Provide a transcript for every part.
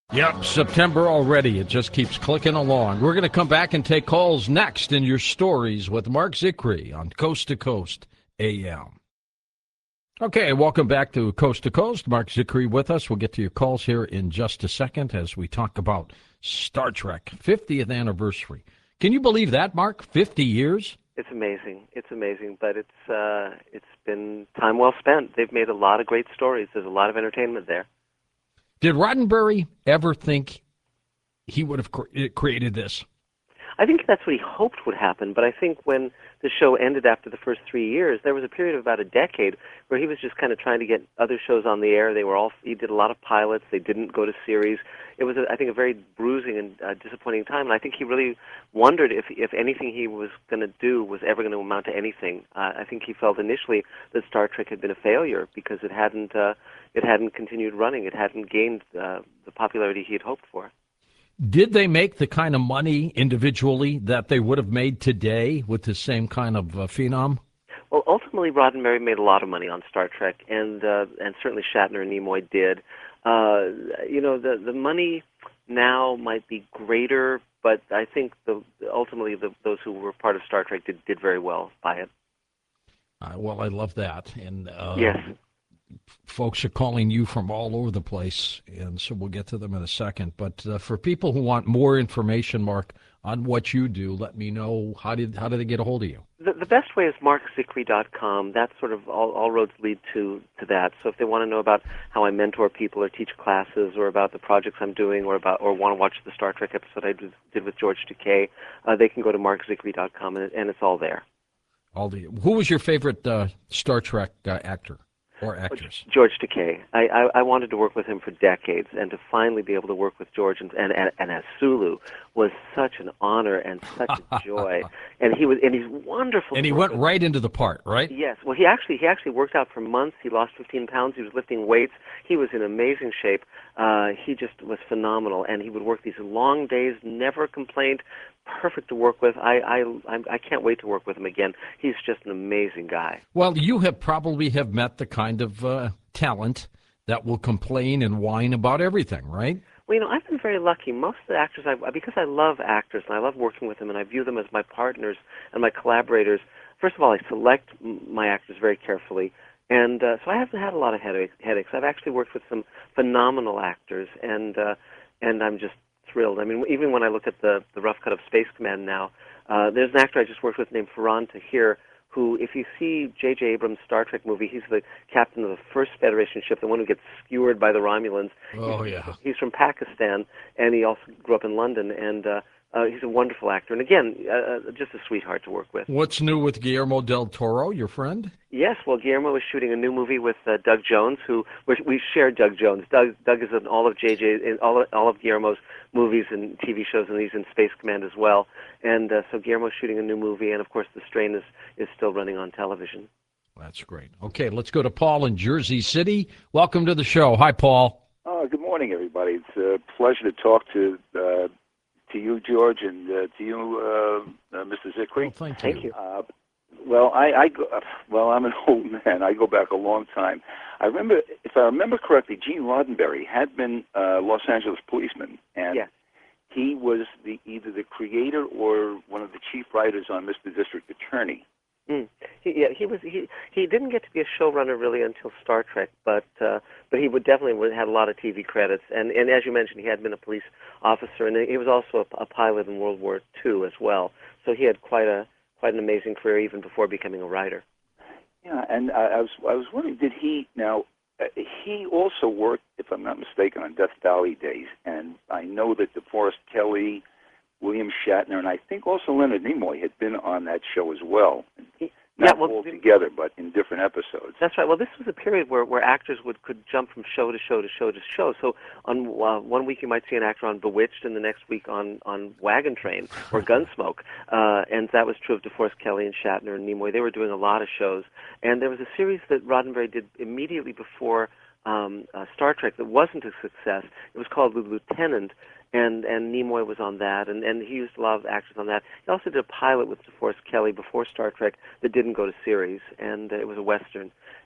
Yep, September already. It just keeps clicking along. We're going to come back and take calls next in your stories with Mark Zicree on Coast to Coast AM. Okay, welcome back to Coast to Coast. Mark Zicree with us. We'll get to your calls here in just a second as we talk about Star Trek 50th anniversary. Can you believe that, Mark? 50 years? It's amazing. It's amazing, but it's been time well spent. They've made a lot of great stories. There's a lot of entertainment there. Did Roddenberry ever think he would have created this? I think that's what he hoped would happen, but I think when the show ended after the first 3 years, there was a period of about a decade where he was just kind of trying to get other shows on the air. He did a lot of pilots. They didn't go to series. It was, I think, a very bruising and disappointing time, and I think he really wondered if anything he was going to do was ever going to amount to anything. I think he felt initially that Star Trek had been a failure because it hadn't continued running. It hadn't gained the popularity he had hoped for. Did they make the kind of money individually that they would have made today with the same kind of phenom? Well, ultimately, Roddenberry made a lot of money on Star Trek, and certainly Shatner and Nimoy did. The money now might be greater, but I think ultimately those who were part of Star Trek did very well by it. Well, I love that, and yes. Folks are calling you from all over the place, and so we'll get to them in a second. But for people who want more information, Mark, on what you do, let me know. How do they get a hold of you? The best way is markzicree.com. That's sort of all roads lead to that. So if they want to know about how I mentor people or teach classes or about the projects I'm doing or want to watch the Star Trek episode I did with George Takei, they can go to markzicree.com, and it's all there. Who was your favorite Star Trek actor? Or actress? George Takei. I wanted to work with him for decades, and to finally be able to work with George and as Sulu was such an honor and such a joy. And he's wonderful. And he went right into the part, right? Yes. Well, he actually worked out for months. He lost 15 pounds. He was lifting weights. He was in amazing shape. He just was phenomenal, and he would work these long days, never complained. Perfect to work with. I can't wait to work with him again. He's just an amazing guy. Well, you probably have met the kind of talent that will complain and whine about everything, right? Well, I've been very lucky. Most of the actors, because I love actors and I love working with them and I view them as my partners and my collaborators. First of all, I select my actors very carefully. And so I haven't had a lot of headaches. I've actually worked with some phenomenal actors, and I'm just thrilled. I mean, even when I look at the rough cut of Space Command now, there's an actor I just worked with named Farhan Tahir, who, if you see J.J. Abrams' Star Trek movie, he's the captain of the first Federation ship, the one who gets skewered by the Romulans. Oh, yeah. He's from Pakistan, and he also grew up in London, and he's a wonderful actor. And again, just a sweetheart to work with. What's new with Guillermo del Toro, your friend? Yes, well, Guillermo is shooting a new movie with Doug Jones, who we shared Doug Jones. Doug is in all of all of Guillermo's movies and TV shows, and he's in Space Command as well. And so Guillermo's shooting a new movie, and of course, The Strain is still running on television. That's great. Okay, let's go to Paul in Jersey City. Welcome to the show. Hi, Paul. Good morning, everybody. It's a pleasure to talk to you, George, and to you, Mr. Zicree. Well, thank you. Well, I'm an old man. I go back a long time. If I remember correctly, Gene Roddenberry had been Los Angeles policeman, and he was either the creator or one of the chief writers on Mr. District Attorney. He didn't get to be a showrunner really until Star Trek, but he definitely had a lot of TV credits, and as you mentioned, he had been a police officer, and he was also a pilot in World War II as well. So he had quite an amazing career even before becoming a writer. Yeah, and I was wondering, did he now? He also worked, if I'm not mistaken, on Death Valley days, and I know that DeForest Kelley, William Shatner, and I think also Leonard Nimoy had been on that show as well. Not all together, but in different episodes. That's right. Well, this was a period where actors could jump from show to show to show to show. So on one week you might see an actor on Bewitched, and the next week on Wagon Train or Gunsmoke. And that was true of DeForest Kelley and Shatner and Nimoy. They were doing a lot of shows. And there was a series that Roddenberry did immediately before Star Trek that wasn't a success. It was called The Lieutenant, and Nimoy was on that, and he used a lot of actors on that. He also did a pilot with DeForest Kelley before Star Trek that didn't go to series, and it was a Western.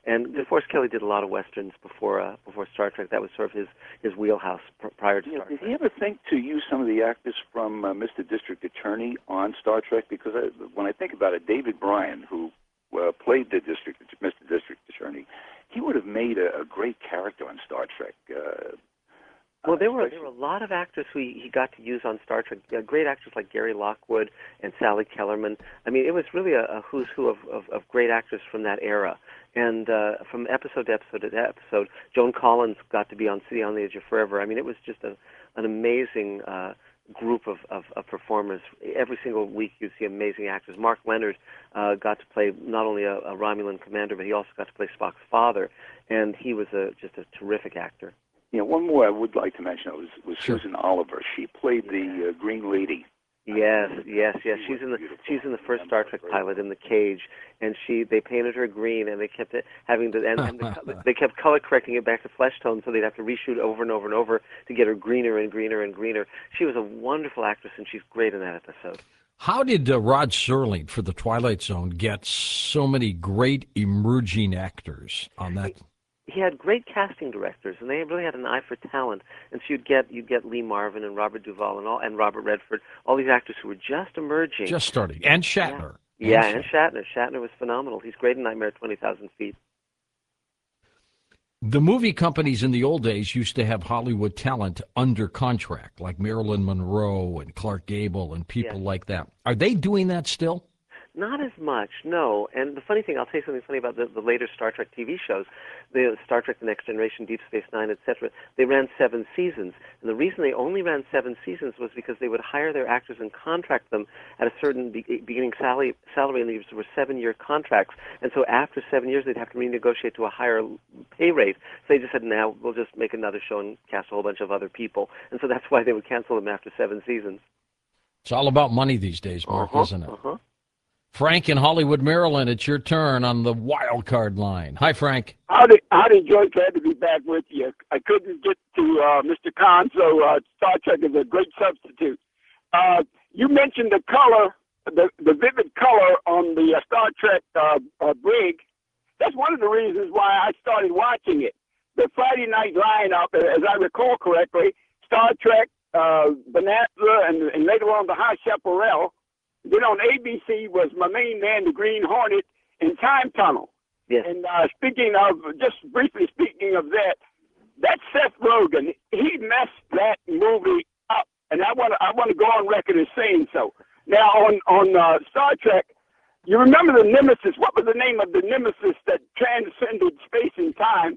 And DeForest Kelley did a lot of westerns before Star Trek. That was sort of his wheelhouse prior to Star Trek. Did he ever think to use some of the actors from Mr. District Attorney on Star Trek? Because when I think about it, David Bryan, who played the Mr. District Attorney, he would have made a great character on Star Trek. Well, there were a lot of actors who he got to use on Star Trek. Great actors like Gary Lockwood and Sally Kellerman. I mean, it was really a who's who of great actors from that era. And from episode to episode to episode, Joan Collins got to be on City on the Edge of Forever. I mean, it was just an amazing group of performers. Every single week you'd see amazing actors. Mark Leonard got to play not only a Romulan commander, but he also got to play Spock's father. And he was just a terrific actor. One more I would like to mention was Sure. Susan Oliver. She played the Green Lady. Yes. She's in the first Star Trek pilot in the cage, and they painted her green, and they kept they kept color correcting it back to flesh tone, so they'd have to reshoot over and over and over to get her greener and greener and greener. She was a wonderful actress, and she's great in that episode. How did Rod Serling for The Twilight Zone get so many great emerging actors on that? He had great casting directors, and they really had an eye for talent. And so you'd get Lee Marvin and Robert Duvall and Robert Redford, all these actors who were just emerging, Just starting, and Shatner. Yeah, and Shatner. Shatner was phenomenal. He's great in Nightmare at 20,000 Feet. The movie companies in the old days used to have Hollywood talent under contract, like Marilyn Monroe and Clark Gable and people like that. Are they doing that still? Not as much, no. And the funny thing, I'll tell you something funny about the later Star Trek TV shows, the Star Trek The Next Generation, Deep Space Nine, etc. They ran 7 seasons. And the reason they only ran 7 seasons was because they would hire their actors and contract them at a certain beginning salary, and these were 7-year contracts. And so after 7 years, they'd have to renegotiate to a higher pay rate. So they just said, now we'll just make another show and cast a whole bunch of other people. And so that's why they would cancel them after 7 seasons. It's all about money these days, Mark, isn't it? Frank in Hollywood, Maryland, it's your turn on the wild card line. Hi, Frank. Howdy, Joyce. Glad to be back with you. I couldn't get to Mr. Khan, so Star Trek is a great substitute. You mentioned the color, the vivid color on the Star Trek brig. That's one of the reasons why I started watching it. The Friday night lineup, as I recall correctly, Star Trek, Bonanza, and later on the High Chaparral. Then on ABC was my main man, the Green Hornet, and Time Tunnel. Yes. And just briefly speaking of that Seth Rogen, he messed that movie up, and I want to go on record as saying so. Now on Star Trek, you remember the Nemesis? What was the name of the Nemesis that transcended space and time?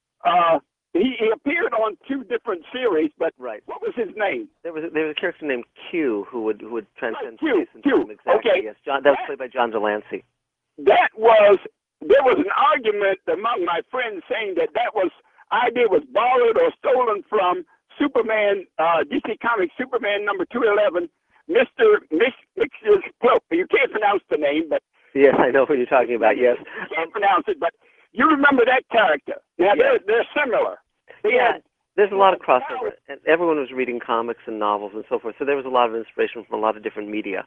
He appeared on 2 different series, but right. What was his name? There was a character named Q who would transcend Q, space and time. Exactly. Okay. Yes, that was played by John Delancey. There was an argument among my friends saying that idea was borrowed or stolen from Superman, DC Comics Superman number 211, Mr. Mixer's Cloak. You can't pronounce the name, but yes, I know who you're talking about. Yes, you can't pronounce it, but you remember that character. Now they're similar. There's a lot of crossover, and everyone was reading comics and novels and so forth. So there was a lot of inspiration from a lot of different media.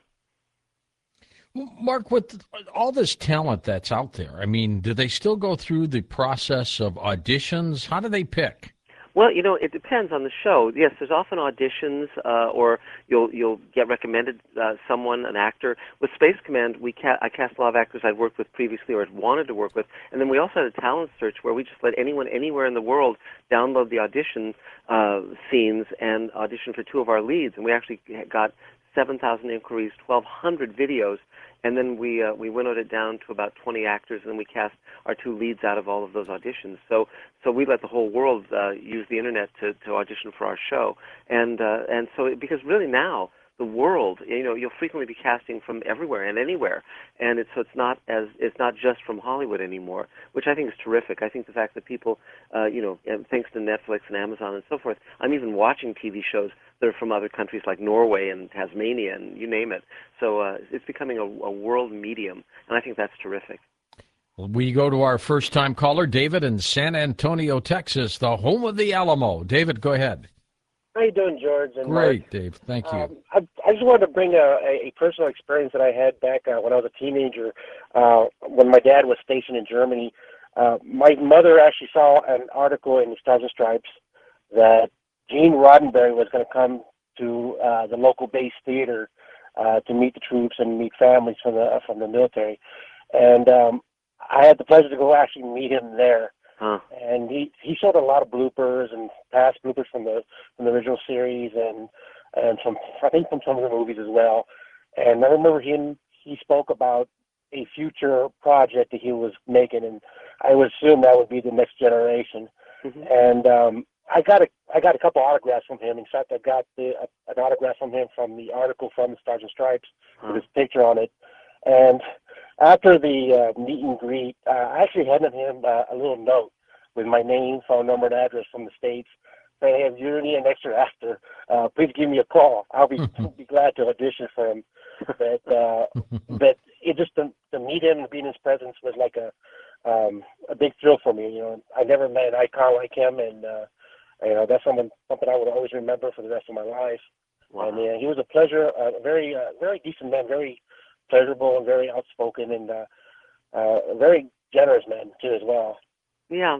Mark, with all this talent that's out there, I mean, do they still go through the process of auditions? How do they pick? Well, it depends on the show. Yes, there's often auditions, or you'll get recommended someone, an actor. With Space Command, I cast a lot of actors I'd worked with previously or had wanted to work with, and then we also had a talent search where we just let anyone anywhere in the world download the audition scenes and audition for 2 of our leads, and we actually got 7,000 inquiries, 1,200 videos, and then we winnowed it down to about 20 actors, and then we cast our 2 leads out of all of those auditions. So we let the whole world use the internet to audition for our show, and so because really now the world, you'll frequently be casting from everywhere and anywhere, and it's not just from Hollywood anymore, which I think is terrific. I think the fact that people, and thanks to Netflix and Amazon and so forth, I'm even watching TV shows that are from other countries like Norway and Tasmania and you name it. So it's becoming a world medium, and I think that's terrific. We go to our first-time caller, David in San Antonio, Texas, the home of the Alamo. David, go ahead. How you doing, George? And Great, Mark? Dave. Thank you. I just wanted to bring a personal experience that I had back when I was a teenager. When my dad was stationed in Germany, My mother actually saw an article in the Stars and Stripes that Gene Roddenberry was going to come to the local base theater to meet the troops and meet families from the military, and I had the pleasure to go actually meet him there. Huh. And he showed a lot of bloopers and past bloopers from the original series and from, I think, from some of the movies as well. And I remember he spoke about a future project that he was making, and I would assume that would be the Next Generation. Mm-hmm. And I got a couple autographs from him. In fact, I got an autograph from him from the article from the Stars and Stripes with his picture on it. And after the meet and greet, I actually handed him a little note with my name, phone number, and address from the States, saying, "Hey, if you need an extra actor, please give me a call. I'll be glad to audition for him." But it just to meet him and be in his presence was like a big thrill for me. I never met an icon like him, and that's something I would always remember for the rest of my life. Wow. And he was a pleasure, a very decent man, very pleasurable and very outspoken, and a very generous man too as well. Yeah,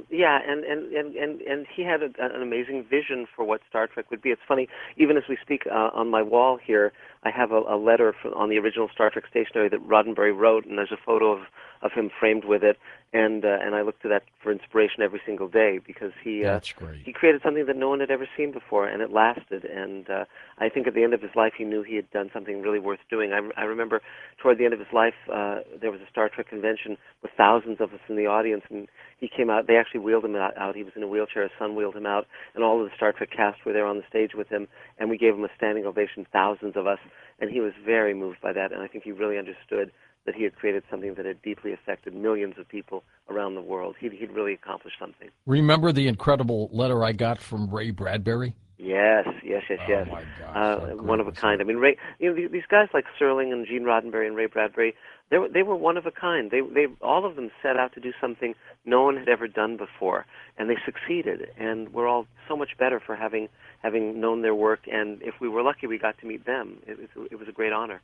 and he had an amazing vision for what Star Trek would be. It's funny, even as we speak, on my wall here, I have a letter on the original Star Trek stationery that Roddenberry wrote, and there's a photo of him framed with it, and I look to that for inspiration every single day, because That's great. he created something that no one had ever seen before, and it lasted. And I think at the end of his life, he knew he had done something really worth doing. I remember toward the end of his life, there was a Star Trek convention with thousands of us in the audience, and he came out. They actually wheeled him out. He was in a wheelchair. His son wheeled him out, and all of the Star Trek cast were there on the stage with him, and we gave him a standing ovation, thousands of us, and he was very moved by that, and I think he really understood that he had created something that had deeply affected millions of people around the world. He'd really accomplished something. Remember the incredible letter I got from Ray Bradbury? Yes. Oh my gosh, One of a kind. I mean, Ray. These guys like Serling and Gene Roddenberry and Ray Bradbury, they were one of a kind. They all of them set out to do something no one had ever done before, and they succeeded. And we're all so much better for having known their work. And if we were lucky, we got to meet them. It was a great honor.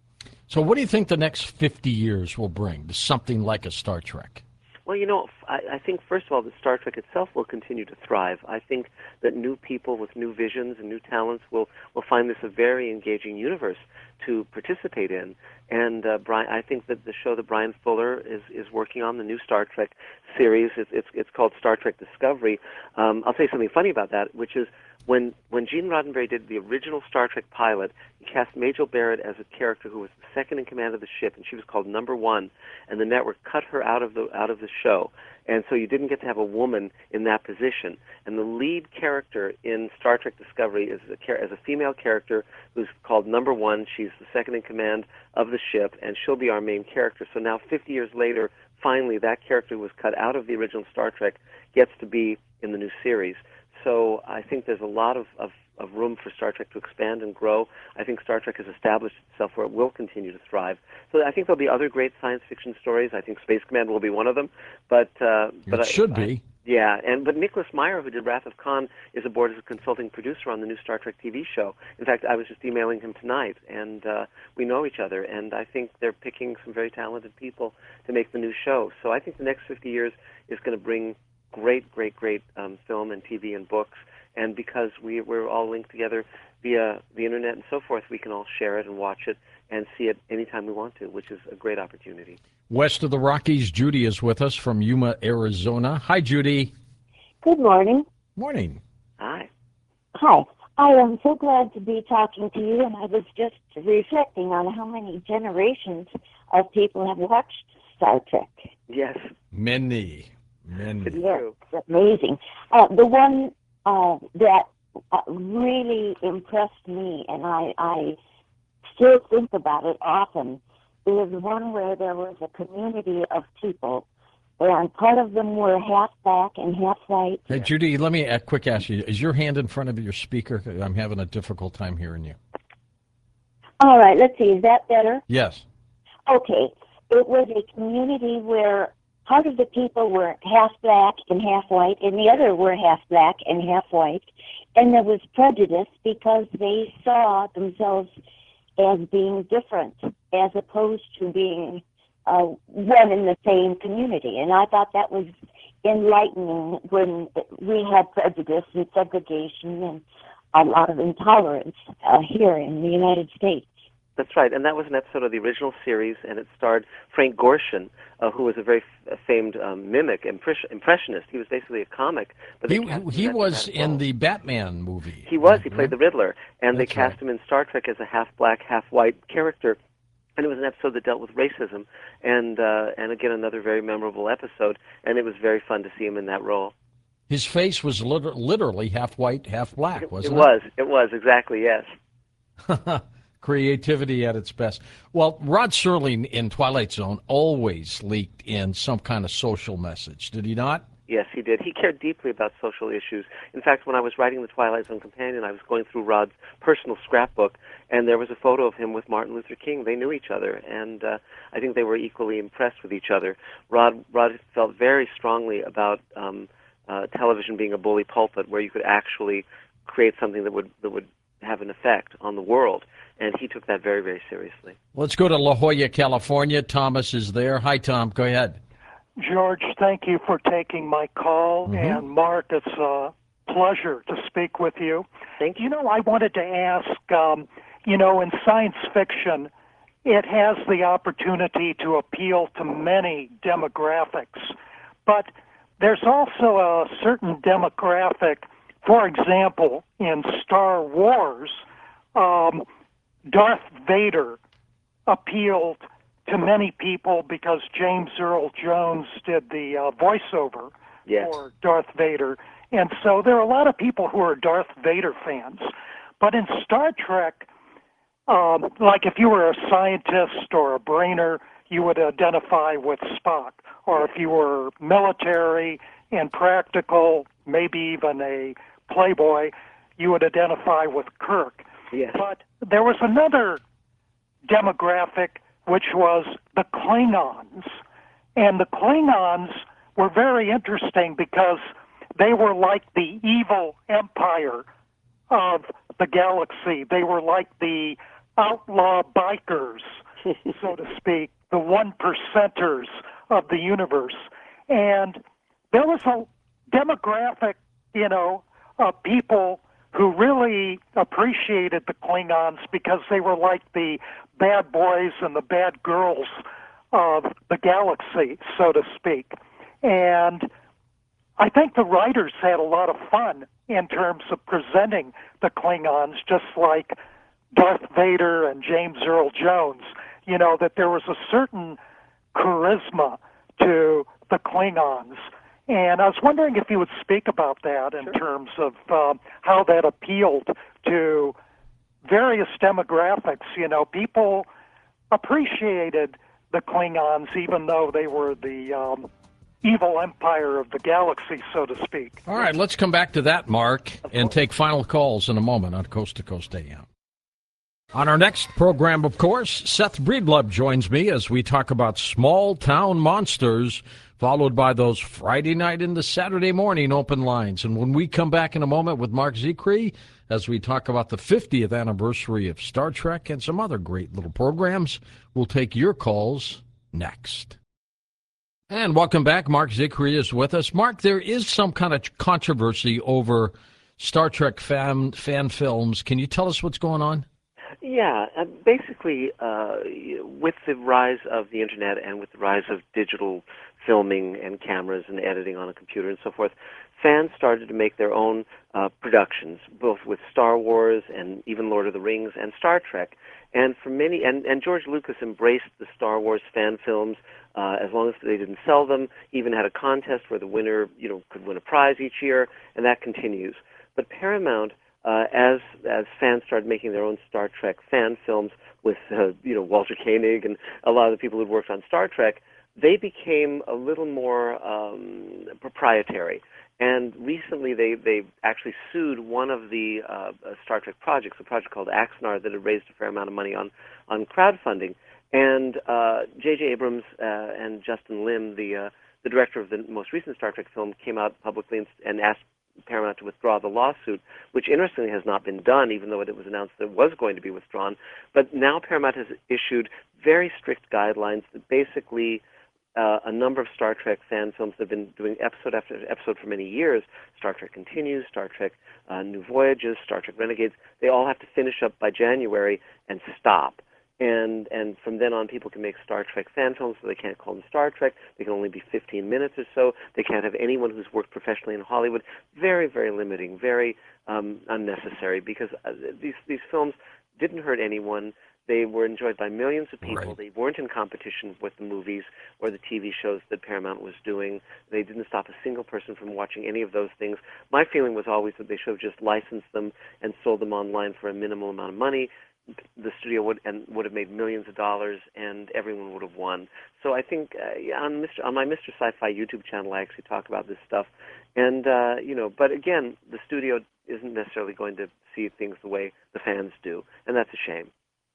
So what do you think the next 50 years will bring to something like a Star Trek? Well, I think, first of all, that Star Trek itself will continue to thrive. I think that new people with new visions and new talents will find this a very engaging universe to participate in. And I think that the show that Brian Fuller is working on, the new Star Trek series, it's called Star Trek Discovery. I'll say something funny about that, which is when Gene Roddenberry did the original Star Trek pilot, he cast Majel Barrett as a character who was the second in command of the ship, and she was called Number One, and the network cut her out of the show, and so you didn't get to have a woman in that position. And the lead character in Star Trek Discovery is a female character who's called Number One. She's the second in command of the ship, and she'll be our main character. So now, 50 years later, finally, that character who was cut out of the original Star Trek gets to be in the new series. So I think there's a lot of room for Star Trek to expand and grow. I think Star Trek has established itself where it will continue to thrive. So I think there'll be other great science fiction stories. I think Space Command will be one of them. But It should be. Yeah, but Nicholas Meyer, who did Wrath of Khan, is aboard as a consulting producer on the new Star Trek TV show. In fact, I was just emailing him tonight, and we know each other, and I think they're picking some very talented people to make the new show. So I think the next 50 years is going to bring great film and TV and books, and because we're all linked together via the internet and so forth, we can all share it and watch it and see it anytime we want to, which is a great opportunity. West of the Rockies, Judy is with us from Yuma, Arizona. Hi, Judy. Good morning. Morning. Hi. Hi. I am so glad to be talking to you, and I was just reflecting on how many generations of people have watched Star Trek. Yes. Many. It's Yes, true. it's amazing. The one that really impressed me, and I still think about it often, is one where there was a community of people, and part of them were half black and half white. Hey, Judy, let me quick ask you, is your hand in front of your speaker? I'm having a difficult time hearing you. All right, let's see, is that better? Yes. Okay, it was a community where part of the people were half black and half white, and the other were half black and half white, and there was prejudice because they saw themselves as being different, as opposed to being one in the same community. And I thought that was enlightening when we had prejudice and segregation and a lot of intolerance here in the United States. That's right, and that was an episode of the original series, and it starred Frank Gorshin, who was a very famed mimic, impressionist. He was basically a comic. But he was in the Batman movie. He was. He played the Riddler, and That's they cast him in Star Trek as a half-black, half-white character. And it was an episode that dealt with racism, and again, another very memorable episode, and it was very fun to see him in that role. His face was literally half white, half black, wasn't it? It was, exactly, yes. Creativity at its best. Well, Rod Serling in Twilight Zone always leaked in some kind of social message, did he not? Yes, he did. He cared deeply about social issues. In fact, when I was writing the Twilight Zone Companion, I was going through Rod's personal scrapbook, and there was a photo of him with Martin Luther King. They knew each other, and I think they were equally impressed with each other. Rod felt very strongly about television being a bully pulpit, where you could actually create something that would have an effect on the world, and he took that very, very seriously. Let's go to La Jolla, California. Thomas is there. Hi, Tom. Go ahead. George, thank you for taking my call, and Mark, it's a pleasure to speak with you. Thank you. You know, I wanted to ask, in science fiction, it has the opportunity to appeal to many demographics, but there's also a certain demographic. For example, in Star Wars, Darth Vader appealed to many people because James Earl Jones did the voiceover for Darth Vader. And so there are a lot of people who are Darth Vader fans. But in Star Trek, like if you were a scientist or a brainer, you would identify with Spock. Or if you were military and practical, maybe even a playboy, you would identify with Kirk. Yes. But there was another demographic, which was the Klingons. And the Klingons were very interesting because they were like the evil empire of the galaxy. They were like the outlaw bikers, so to speak, the 1%ers of the universe. And there was a demographic, of people who really appreciated the Klingons because they were like the bad boys and the bad girls of the galaxy, so to speak. And I think the writers had a lot of fun in terms of presenting the Klingons, just like Darth Vader and James Earl Jones, that there was a certain charisma to the Klingons. And I was wondering if you would speak about that in terms of how that appealed to various demographics. People appreciated the Klingons even though they were the evil empire of the galaxy, so to speak. All right, let's come back to that, Mark, and take final calls in a moment on Coast to Coast AM. On our next program, of course, Seth Breedlove joins me as we talk about small town monsters, followed by those Friday night into Saturday morning open lines. And when we come back in a moment with Mark Zicree, as we talk about the 50th anniversary of Star Trek and some other great little programs, we'll take your calls next. And welcome back. Mark Zicree is with us. Mark, there is some kind of controversy over Star Trek fan films. Can you tell us what's going on? Yeah, basically, with the rise of the Internet and with the rise of digital filming and cameras and editing on a computer and so forth, fans started to make their own productions, both with Star Wars and even Lord of the Rings and Star Trek. And for many, and George Lucas embraced the Star Wars fan films as long as they didn't sell them. Even had a contest where the winner, could win a prize each year, and that continues. But Paramount, as fans started making their own Star Trek fan films with Walter Koenig and a lot of the people who worked on Star Trek, they became a little more proprietary. And recently they actually sued one of the Star Trek projects, a project called Axanar that had raised a fair amount of money on crowdfunding. And J.J. Abrams and Justin Lin, the director of the most recent Star Trek film, came out publicly and asked Paramount to withdraw the lawsuit, which interestingly has not been done, even though it was announced that it was going to be withdrawn. But now Paramount has issued very strict guidelines that basically a number of Star Trek fan films that have been doing episode after episode for many years, Star Trek Continues, Star Trek New Voyages, Star Trek Renegades, they all have to finish up by January and stop. And from then on, people can make Star Trek fan films, so they can't call them Star Trek. They can only be 15 minutes or so. They can't have anyone who's worked professionally in Hollywood. Very, very limiting, very unnecessary, because these films didn't hurt anyone. They were enjoyed by millions of people. Right. They weren't in competition with the movies or the TV shows that Paramount was doing. They didn't stop a single person from watching any of those things. My feeling was always that they should have just licensed them and sold them online for a minimal amount of money. The studio would have made millions of dollars, and everyone would have won. So I think on my Mr. Sci-Fi YouTube channel, I actually talk about this stuff. And but again, the studio isn't necessarily going to see things the way the fans do, and that's a shame.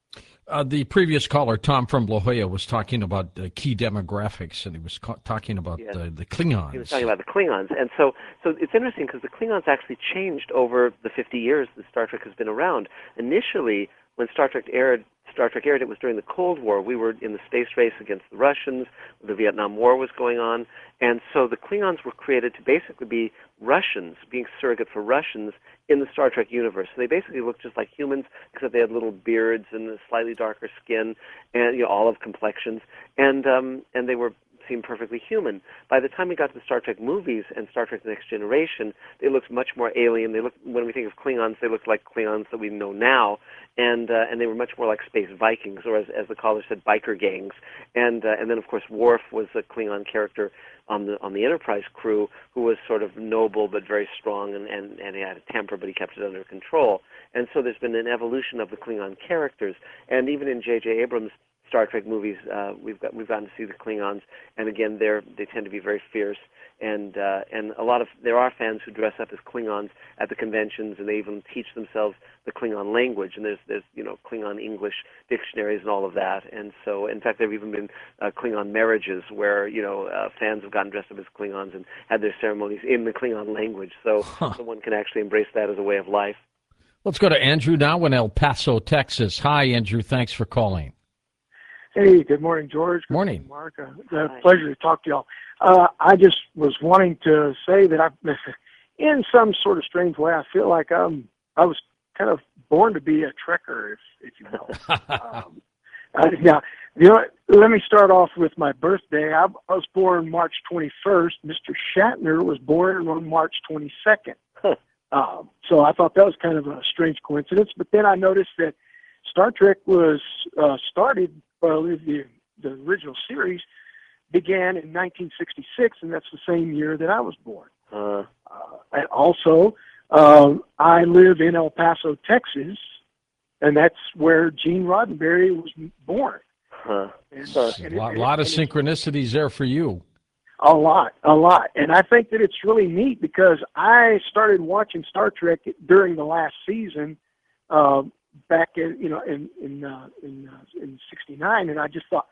The previous caller, Tom from La Jolla, was talking about key demographics, and he was talking about the Klingons. He was talking about the Klingons. And so it's interesting because the Klingons actually changed over the 50 years that Star Trek has been around. Initially, when Star Trek aired, it was during the Cold War. We were in the space race against the Russians. The Vietnam War was going on. And so the Klingons were created to basically be Russians, being surrogate for Russians in the Star Trek universe. So they basically looked just like humans, except they had little beards and a slightly darker skin and olive complexions. And they seemed perfectly human. By the time we got to the Star Trek movies and Star Trek The Next Generation, they looked much more alien. When we think of Klingons, they looked like Klingons that we know now, and they were much more like space Vikings, or as the caller said, biker gangs. And then of course Worf was a Klingon character on the Enterprise crew who was sort of noble but very strong, and he had a temper, but he kept it under control. And so there's been an evolution of the Klingon characters, and even in J.J. Abrams' Star Trek movies, we've gotten to see the Klingons, and again, they tend to be very fierce, and there are fans who dress up as Klingons at the conventions, and they even teach themselves the Klingon language, and there's Klingon English dictionaries and all of that, and so in fact there have even been Klingon marriages where fans have gotten dressed up as Klingons and had their ceremonies in the Klingon language, so someone can actually embrace that as a way of life. Let's go to Andrew now in El Paso, Texas. Hi, Andrew. Thanks for calling. Hey, good morning, George. Good morning, Mark. It's a pleasure to talk to y'all. I just was wanting to say that in some sort of strange way, I feel like I was kind of born to be a Trekker, if you will. Now, let me start off with my birthday. I was born March 21st. Mr. Shatner was born on March 22nd. So I thought that was kind of a strange coincidence. But then I noticed that Star Trek was started. Well, the original series began in 1966, and that's the same year that I was born. And also, I live in El Paso, Texas, and that's where Gene Roddenberry was born. A lot of synchronicities there for you. A lot. And I think that it's really neat because I started watching Star Trek during the last season, back in '69, and I just thought,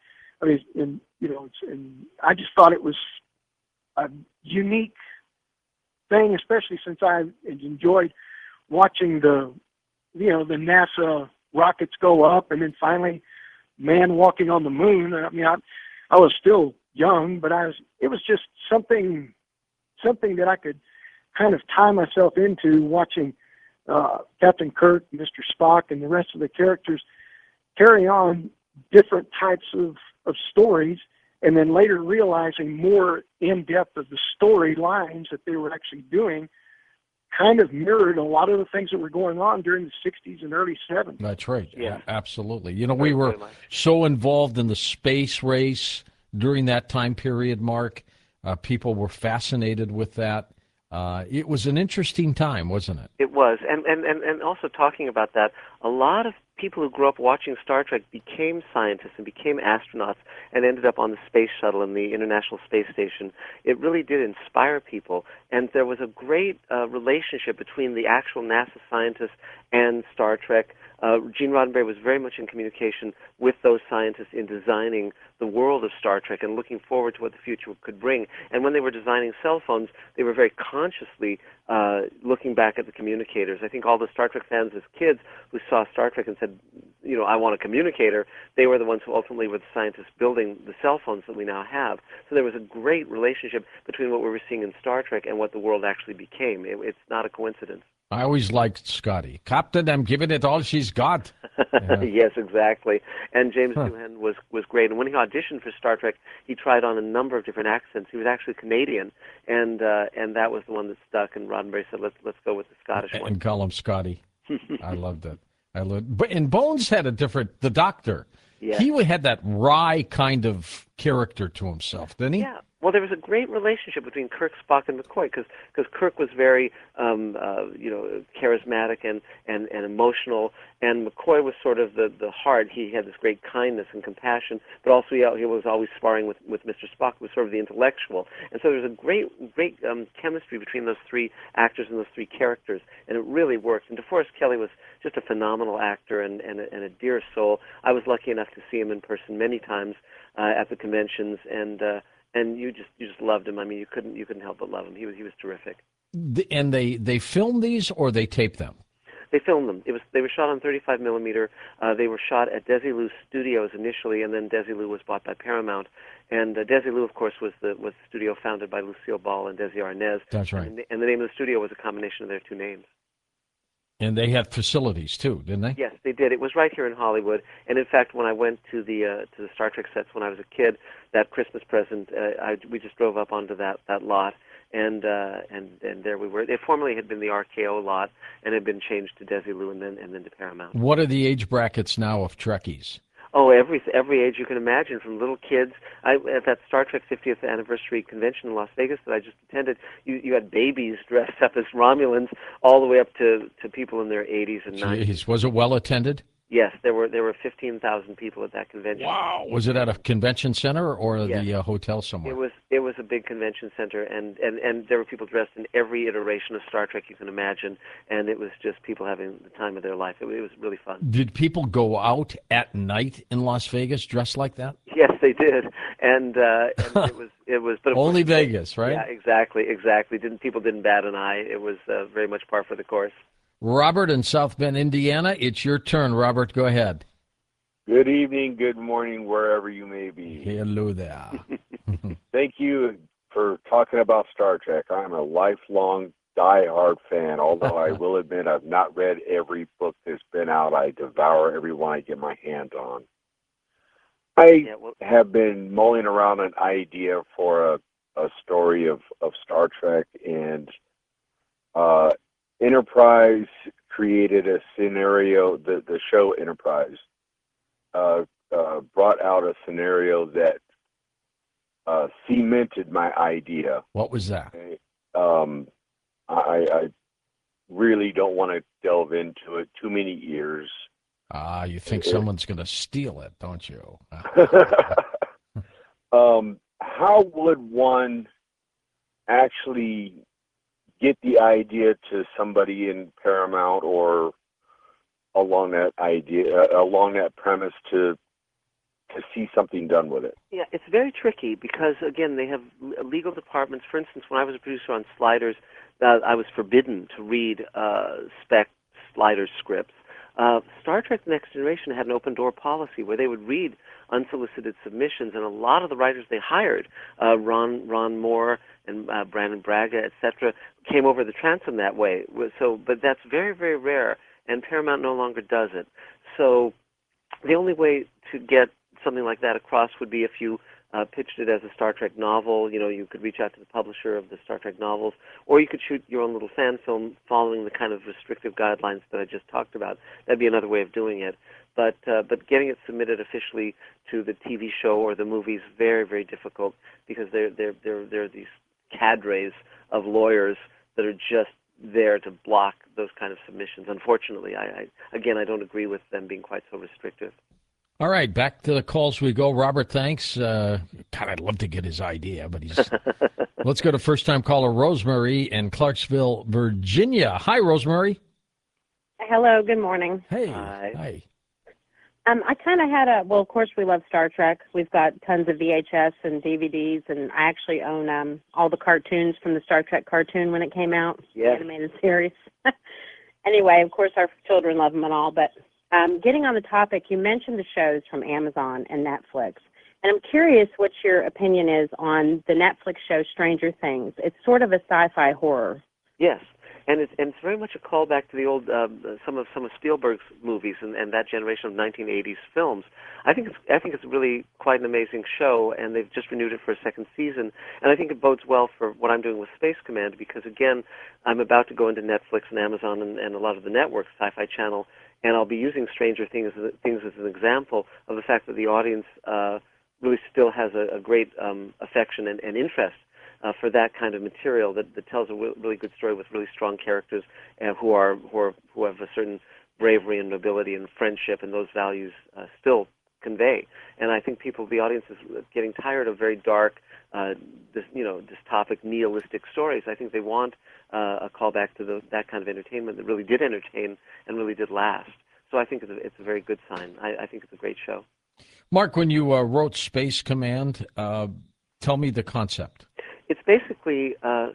I just thought it was a unique thing, especially since I enjoyed watching the NASA rockets go up, and then finally man walking on the moon. I mean, I was still young, but it was just something that I could kind of tie myself into, watching Captain Kirk, Mr. Spock, and the rest of the characters carry on different types of stories, and then later realizing more in depth of the storylines that they were actually doing kind of mirrored a lot of the things that were going on during the 60s and early 70s. That's right. Yeah. Absolutely. We were so involved in the space race during that time period, Mark. People were fascinated with that. It was an interesting time, wasn't it? It was. And also talking about that, a lot of people who grew up watching Star Trek became scientists and became astronauts and ended up on the space shuttle and the International Space Station. It really did inspire people. And there was a great relationship between the actual NASA scientists and Star Trek. Gene Roddenberry was very much in communication with those scientists in designing the world of Star Trek and looking forward to what the future could bring. And when they were designing cell phones, they were very consciously looking back at the communicators. I think all the Star Trek fans as kids who saw Star Trek and said, I want a communicator, they were the ones who ultimately were the scientists building the cell phones that we now have. So there was a great relationship between what we were seeing in Star Trek and what the world actually became. It's not a coincidence. I always liked Scotty. Captain, I'm giving it all she's got. Yeah. Yes, exactly. And James Doohan was great. And when he auditioned for Star Trek, he tried on a number of different accents. He was actually Canadian, and that was the one that stuck. And Roddenberry said, "Let's go with the Scottish one." And call him Scotty. I loved it. But and Bones had the Doctor. Yeah. He had that wry kind of character to himself, didn't he? Yeah. Well, there was a great relationship between Kirk, Spock, and McCoy because Kirk was very, charismatic and emotional, and McCoy was sort of the heart. He had this great kindness and compassion, but also he was always sparring with Mr. Spock, who was sort of the intellectual. And so there was a great chemistry between those three actors and those three characters, and it really worked. And DeForest Kelley was just a phenomenal actor and a dear soul. I was lucky enough to see him in person many times at the conventions, and you just loved him. I mean, you couldn't help but love him. He was terrific. And they filmed these or they taped them? They filmed them. They were shot on 35 millimeter. They were shot at Desilu Studios initially, and then Desilu was bought by Paramount. And Desilu, of course, was the studio founded by Lucille Ball and Desi Arnaz. That's right. And the name of the studio was a combination of their two names. And they had facilities too, didn't they? Yes, they did. It was right here in Hollywood. And in fact, when I went to the Star Trek sets when I was a kid, that Christmas present, we just drove up onto that lot, and there we were. It formerly had been the RKO lot, and had been changed to Desilu and then to Paramount. What are the age brackets now of Trekkies? Oh, every age you can imagine, from little kids. At that Star Trek 50th anniversary convention in Las Vegas that I just attended, you had babies dressed up as Romulans, all the way up to people in their 80s and 90s. Jeez, was it well attended? Yes, there were 15,000 people at that convention. Wow! Was it at a convention center or Yes. the hotel somewhere? It was a big convention center, and there were people dressed in every iteration of Star Trek you can imagine, and it was just people having the time of their life. It was really fun. Did people go out at night in Las Vegas dressed like that? Yes, they did, and it was but of Only course, Vegas, right? Yeah, exactly. People didn't bat an eye. It was very much par for the course. Robert in South Bend, Indiana. It's your turn, Robert. Go ahead. Good evening, good morning, wherever you may be. Hello there. Thank you for talking about Star Trek. I'm a lifelong die-hard fan, although I will admit I've not read every book that's been out. I devour every one I get my hands on. I have been mulling around an idea for a story of Star Trek, and Enterprise created a scenario, the show Enterprise brought out a scenario that cemented my idea. What was that? I really don't want to delve into it too many years. You think someone's going to steal it, don't you? How would one actually get the idea to somebody in Paramount or along that premise to see something done with it? Yeah, it's very tricky because, again, they have legal departments. For instance, when I was a producer on Sliders, I was forbidden to read spec Sliders scripts. Star Trek The Next Generation had an open-door policy where they would read unsolicited submissions, and a lot of the writers they hired, Ron Moore and Brandon Braga, etc., came over the transom that way. But that's very, very rare, and Paramount no longer does it. So the only way to get something like that across would be if you pitched it as a Star Trek novel. You could reach out to the publisher of the Star Trek novels, or you could shoot your own little fan film following the kind of restrictive guidelines that I just talked about. That'd be another way of doing it. But getting it submitted officially to the TV show or the movie is very, very difficult because there are these cadres of lawyers that are just there to block those kind of submissions. Unfortunately, I don't agree with them being quite so restrictive. All right, back to the calls we go. Robert, thanks. God, I'd love to get his idea, but he's... Let's go to first-time caller Rosemary in Clarksville, Virginia. Hi, Rosemary. Hello, good morning. Hey. Hi. I kind of had well, of course, we love Star Trek. We've got tons of VHS and DVDs, and I actually own all the cartoons from the Star Trek cartoon when it came out, the animated series. Anyway, of course, our children love them and all, but getting on the topic, you mentioned the shows from Amazon and Netflix, and I'm curious what your opinion is on the Netflix show Stranger Things. It's sort of a sci-fi horror. Yes. And it's very much a callback to the old some of Spielberg's movies and that generation of 1980s films. I think it's really quite an amazing show, and they've just renewed it for a second season. And I think it bodes well for what I'm doing with Space Command, because again, I'm about to go into Netflix and Amazon and a lot of the networks, Sci-Fi Channel, and I'll be using Stranger Things as an example of the fact that the audience really still has a great affection and interest for that kind of material that tells a really good story with really strong characters who have a certain bravery and nobility and friendship, and those values still convey. And I think the audience is getting tired of very dark, dystopic, nihilistic stories. I think they want a callback to that kind of entertainment that really did entertain and really did last. So I think it's a very good sign. I think it's a great show. Mark, when you wrote Space Command, tell me the concept. It's basically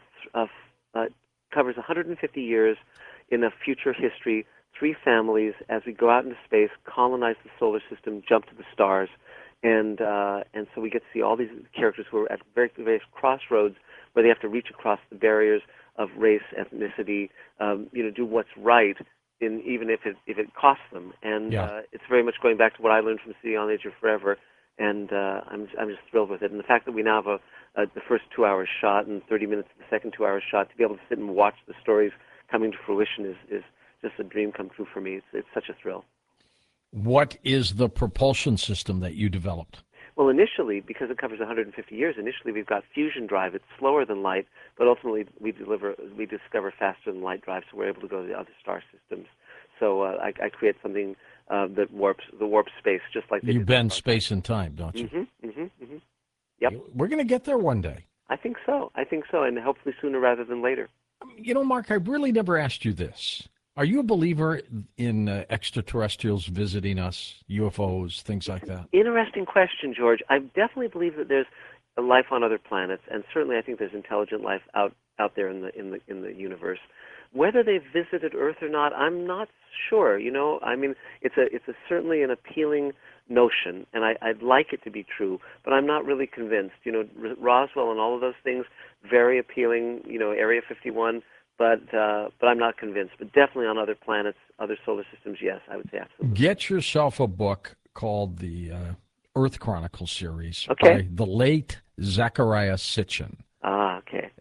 covers 150 years in a future history, 3 families as we go out into space, colonize the solar system, jump to the stars, and so we get to see all these characters who are at various crossroads where they have to reach across the barriers of race, ethnicity, do what's right, even if it costs them. And it's very much going back to what I learned from City on the Edge of Forever. And I'm just thrilled with it. And the fact that we now have the first 2 hours shot and 30 minutes of the second 2 hours shot, to be able to sit and watch the stories coming to fruition is just a dream come true for me. It's such a thrill. What is the propulsion system that you developed? Well, initially, because it covers 150 years, initially we've got fusion drive. It's slower than light, but ultimately we discover faster than light drive, so we're able to go to the other star systems. So I create something that warps space, just like they You did bend space and time, don't you? Mm-hmm. Yep. We're going to get there one day. I think so, and hopefully sooner rather than later. You know, Mark, I really never asked you this. Are you a believer in extraterrestrials visiting us, UFOs, things like that? Interesting question, George. I definitely believe that there's life on other planets, and certainly I think there's intelligent life out there in the universe. Whether they've visited Earth or not, I'm not sure. I mean, it's certainly an appealing notion, and I'd like it to be true, but I'm not really convinced. Roswell and all of those things, very appealing. Area 51, but I'm not convinced. But definitely on other planets, other solar systems, yes, I would say absolutely. Get yourself a book called the Earth Chronicles series by the late Zachariah Sitchin. Ah, okay.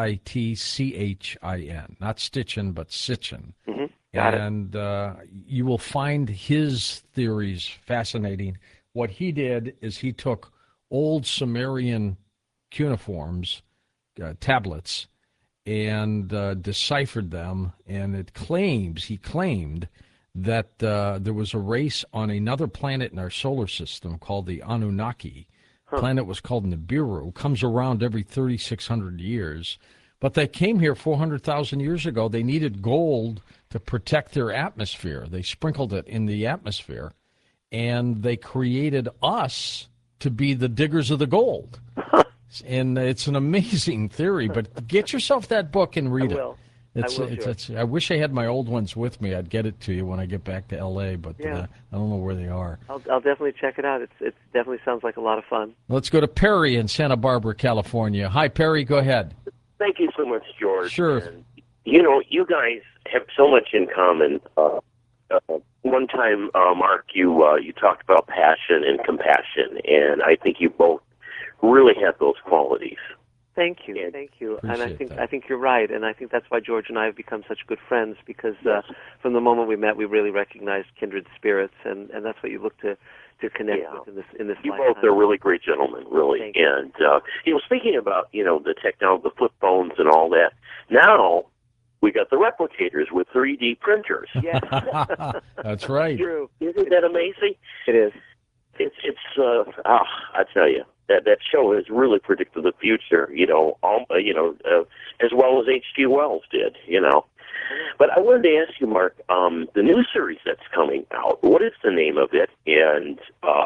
Sitchin, not Stitchin, but Sitchin. Mm-hmm. Got it. You will find his theories fascinating. What he did is he took old Sumerian cuneiforms, tablets, and deciphered them, and he claimed that there was a race on another planet in our solar system called the Anunnaki. Planet was called Nibiru, comes around every 3,600 years. But they came here 400,000 years ago. They needed gold to protect their atmosphere. They sprinkled it in the atmosphere, and they created us to be the diggers of the gold. And it's an amazing theory, but get yourself that book and read it. I wish I had my old ones with me. I'd get it to you when I get back to L.A., but I don't know where they are. I'll definitely check it out. It definitely sounds like a lot of fun. Let's go to Perry in Santa Barbara, California. Hi, Perry. Go ahead. Thank you so much, George. Sure. And, you guys have so much in common. One time, Mark, you talked about passion and compassion, and I think you both really have those qualities. Thank you. And I think you're right, and I think that's why George and I have become such good friends, because from the moment we met, we really recognized kindred spirits, and that's what you look to connect with in this You lifetime. both are really great gentlemen, really. Thank you. And speaking about the technology, the flip phones and all that, now we got the replicators with 3D printers. Yes. That's right. True. Isn't that amazing? It is. It's I tell you, that show has really predicted the future, as well as H.G. Wells did, But I wanted to ask you, Mark, the new series that's coming out, what is the name of it, and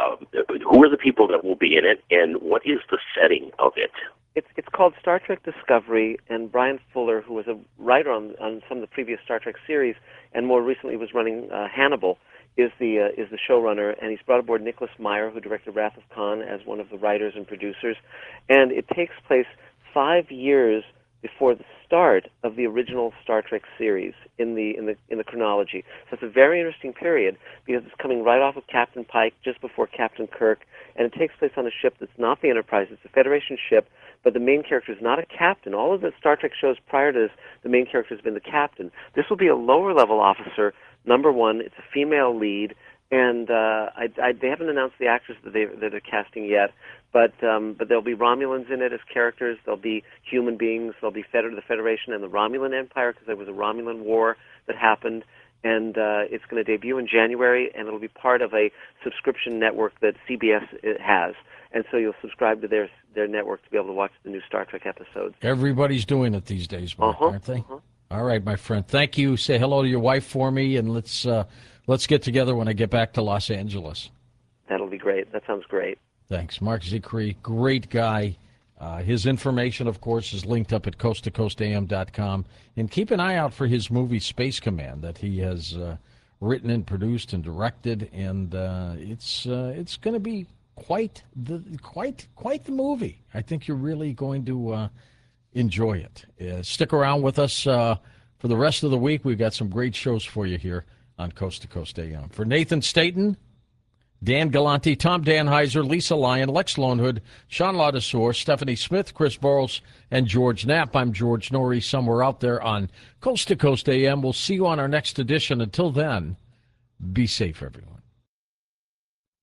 who are the people that will be in it, and what is the setting of it? It's called Star Trek Discovery, and Brian Fuller, who was a writer on some of the previous Star Trek series, and more recently was running Hannibal, is the showrunner, and he's brought aboard Nicholas Meyer, who directed Wrath of Khan, as one of the writers and producers, and it takes place 5 years before the start of the original Star Trek series in the chronology. So it's a very interesting period because it's coming right off of Captain Pike, just before Captain Kirk, and it takes place on a ship that's not the Enterprise. It's a Federation ship, but the main character is not a captain. All of the Star Trek shows prior to this, the main character has been the captain. This will be a lower-level officer, number one. It's a female lead, and they haven't announced the actors that they're casting yet, but there'll be Romulans in it as characters. There'll be human beings. There'll be the Federation and the Romulan Empire, because there was a Romulan war that happened, and it's going to debut in January, and it'll be part of a subscription network that CBS has. And so you'll subscribe to their network to be able to watch the new Star Trek episodes. Everybody's doing it these days, Mark, aren't they? All right, my friend. Thank you. Say hello to your wife for me, and let's get together when I get back to Los Angeles. That'll be great. That sounds great. Thanks. Mark Zicree, great guy. His information, of course, is linked up at coasttocoastam.com. And keep an eye out for his movie Space Command that he has written and produced and directed. And it's going to be quite the movie. I think you're really going to enjoy it. Stick around with us for the rest of the week. We've got some great shows for you here on Coast to Coast AM. For Nathan Staten, Dan Galante, Tom Danheiser, Lisa Lyon, Lex Lonehood, Sean Ladouceur, Stephanie Smith, Chris Burles, and George Knapp. I'm George Norrie, somewhere out there on Coast to Coast AM. We'll see you on our next edition. Until then, be safe, everyone.